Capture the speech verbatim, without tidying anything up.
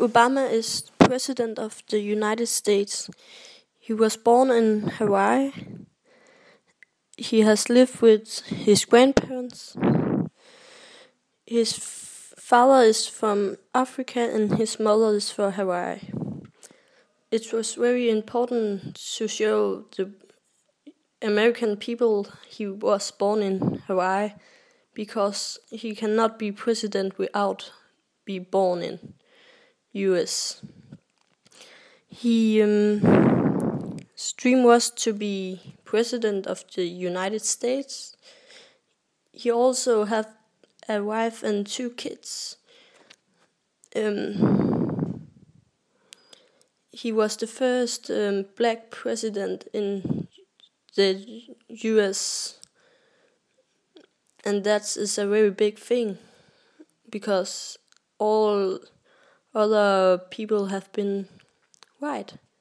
Obama is President of the United States. He was born in Hawaii. He has lived with his grandparents. His f- father is from Africa and his mother is from Hawaii. It was very important to show the American people he was born in Hawaii, because he cannot be president without be born in U S. He um, his dream was to be president of the United States. He also have a wife and two kids. Um, he was the first um, black president in the U S, and that is a very big thing, because all other people have been white.